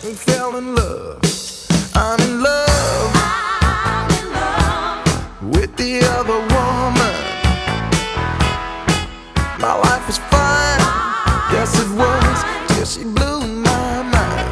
fell in love. I'm in love. I'm in love with the other woman. My life was fine, yes it was, till she blew my mind.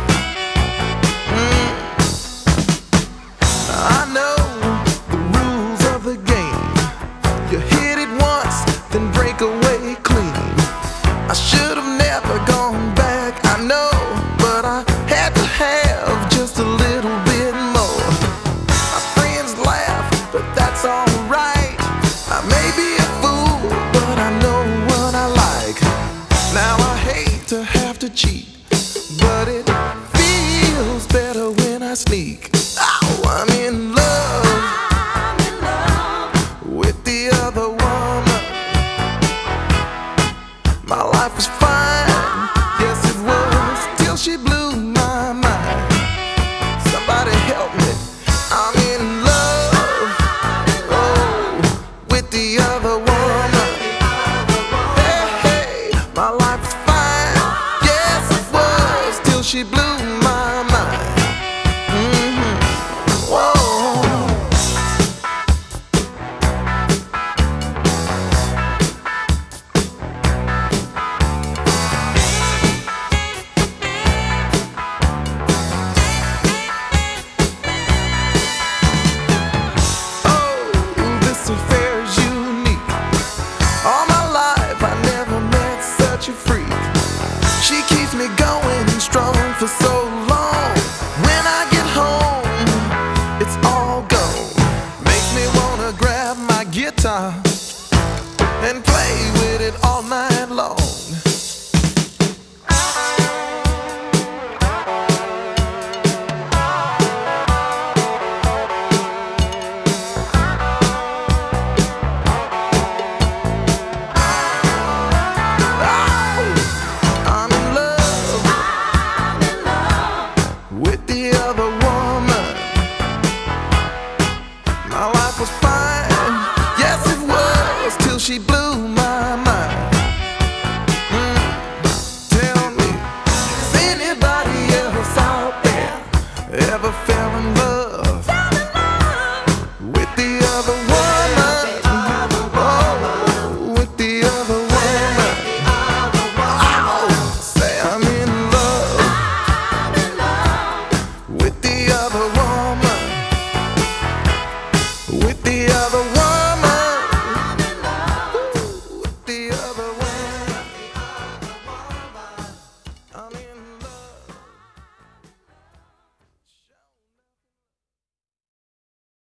I know the rules of the game. You hit it once, then break away clean. I should have never gone back, I know, but I had to have just a little bit more. My friends laugh, but that's alright. I may be a fool, but I know what I like. Now I hate to have to cheat, but it feels better when I sneak. Oh, I'm in love. I'm in love with the other woman. My life was fine, yes it was, till she blew my mind. Somebody help me. I'm in love, oh, with the other woman. Hey, hey, my life was fine, yes it was, till she blew my mind. Whoa. This affair is unique. All my life I never met such a freak. She keeps me going strong for so long. When I get home, it's all gone. Makes me wanna grab my guitar and play with it all night long. With the other woman, my life was fine, yes it was, till she blew my mind. Tell me, has anybody else out there ever fell in love?